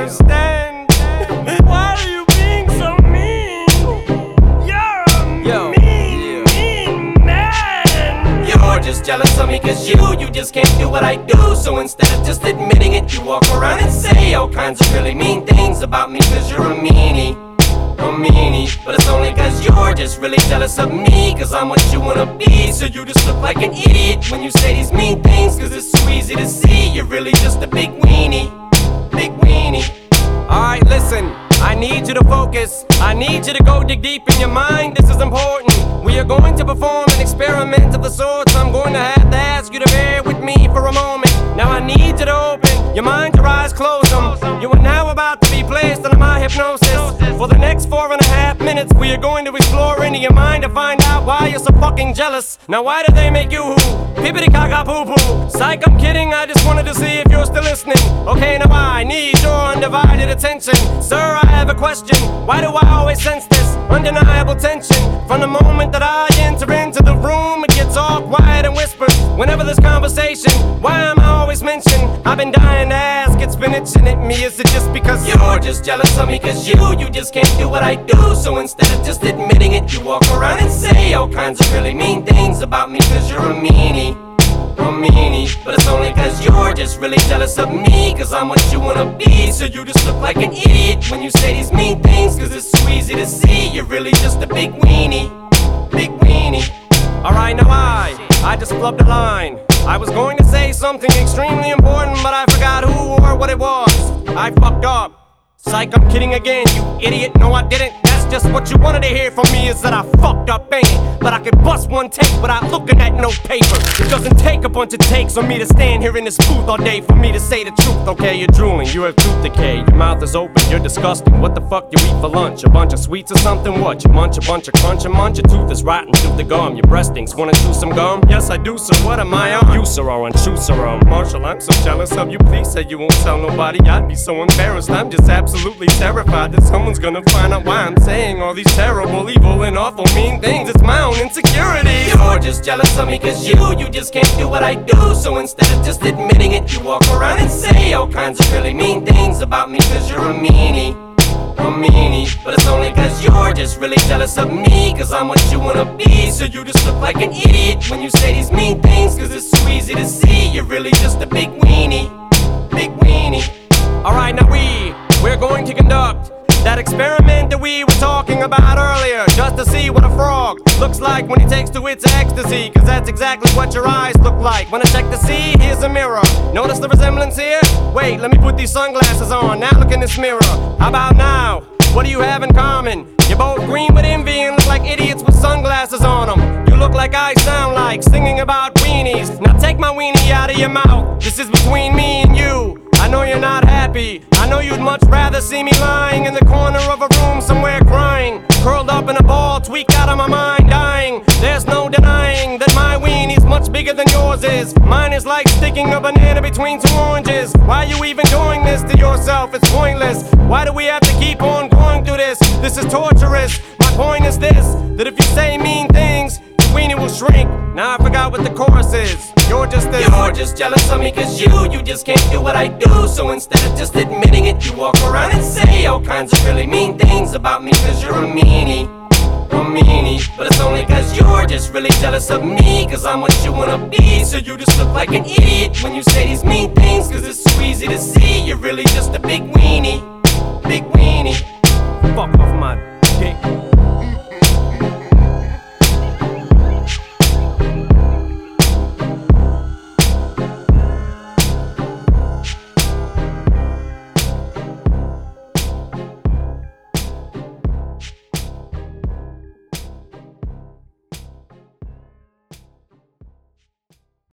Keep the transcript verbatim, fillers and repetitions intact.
understand. Why are you being so mean? You're a Yo, mean, yeah. mean man. You're just jealous of me cause you, you just can't do what I do. So instead of just admitting it, you walk around and say all kinds of really mean things about me cause you're a meanie. A meanie, but it's only cause you're just really jealous of me, cause I'm what you wanna be. So you just look like an idiot when you say these mean things, cause it's so easy to see you're really just a big weenie. Big weenie. Alright, listen, I need you to focus. I need you to go dig deep in your mind, this is important. We are going to perform an experiment of the sort, so I'm going to have to ask you to bear with me for a moment. Now I need you to open your mind, your eyes, close them. You are now about to be placed under my hypnosis. For the next four and a half minutes, we are going to explore into your mind to find out why you're so fucking jealous. Now why do they make you who? Pippity caca poo poo. Psych, I'm kidding, I just wanted to see if you're still listening. Okay, now I need your undivided attention. Sir, I have a question. Why do I always sense this undeniable tension? From the moment that I enter into the room, it gets all quiet and whispers. Whenever there's conversation, why am I always mentioned? I've been dying to ask, it's been itching at me. Is it just because you're just jealous of me cause you, you just can't do what I do? So instead of just admitting it, you walk around and say all kinds of really mean things about me cause you're a meanie. A meanie, but it's only cause you're just really jealous of me, cause I'm what you wanna be. So you just look like an idiot when you say these mean things, cause it's so easy to see you're really just a big weenie. Big weenie. Alright, now I, I just flubbed a line. I was going to say something extremely important, but I forgot who or what it was. I fucked up. Psych, I'm kidding again, you idiot. No, I didn't. That's just what you wanted to hear from me, is that I fucked up, ain't it? But I could bust one take without looking at no paper. It doesn't take a bunch of takes for me to stand here in this booth all day for me to say the truth. Okay, you're drooling, you have tooth decay, your mouth is open, you're disgusting. What the fuck you eat for lunch? A bunch of sweets or something? What? You munch a bunch of crunch and munch? Your tooth is rotten, tooth the gum. Your breast stinks, wanna chew some gum? Yes, I do, sir. What am I on? You, sir, are untrue, sir. Um, Marshall, I'm so jealous of you. Please say you won't tell nobody. I'd be so embarrassed. I'm just absolutely terrified that someone's gonna find out why I'm saying all these terrible, evil, and awful mean things. It's my own insecurity. You're just jealous of me cause you, you just can't do what I do. So instead of just admitting it, you walk around and say all kinds of really mean things about me cause you're a meanie. A meanie, but it's only cause you're just really jealous of me, cause I'm what you wanna be. So you just look like an idiot when you say these mean things, cause it's so easy to see you're really just a big weenie. Big weenie. Alright, now we, we're going to conduct that experiment that we were talking about earlier, just to see what a frog looks like when he takes to its ecstasy, cause that's exactly what your eyes look like. Wanna check to see? Here's a mirror. Notice the resemblance here? Wait, let me put these sunglasses on. Now look in this mirror. How about now? What do you have in common? You're both green with envy and look like idiots with sunglasses on them. You look like I sound like singing about weenies. Now take my weenie out of your mouth. This is between me and you. I know you're not happy. I know you'd much rather see me lying in the corner of a room somewhere crying, curled up in a ball, tweaked out of my mind, dying. There's no denying that my weenie's much bigger than yours is. Mine is like sticking a banana between two oranges. Why are you even doing this to yourself? It's pointless. Why do we have to keep on going through this? This is torturous. My point is this, that if you say mean things, your weenie will shrink. Now I forgot what the chorus is. You're just this. You're just jealous of me cause you, you just can't do what I do. So instead of just admitting it, you walk around and say all kinds of really mean things about me cause you're a meanie. A meanie, but it's only cause you're just really jealous of me, cause I'm what you wanna be. So you just look like an idiot when you say these mean things, cause it's so easy to see you're really just a big weenie.